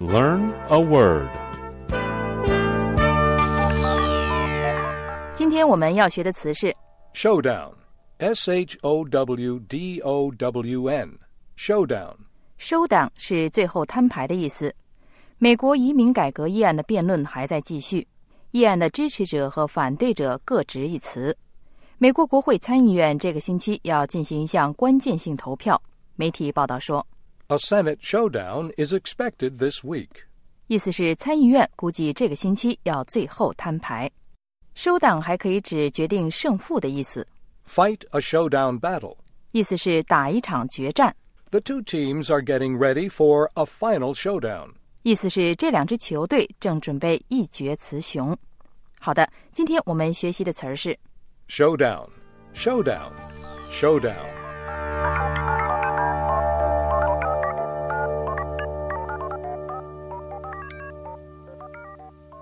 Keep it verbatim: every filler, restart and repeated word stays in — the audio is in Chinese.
Learn a word. 今天我们要学的词是 Showdown. S H O W D O W N. Showdown. 收档，是最后摊牌的意思。美国移民改革议案的辩论还在继续，议案的支持者和反对者各执一词。美国国会参议院这个星期要进行一项关键性投票。媒体报道说 A Senate showdown is expected this week. 意思是参议院估计这个星期要最后摊牌。收档还可以指决定胜负的意思。 Fight a showdown battle. 意思是打一场决战。 The two teams are getting ready for a final showdown. 意思是这两支球队正准备一决雌雄。好的，今天我们学习的词儿是 Showdown, showdown, showdown.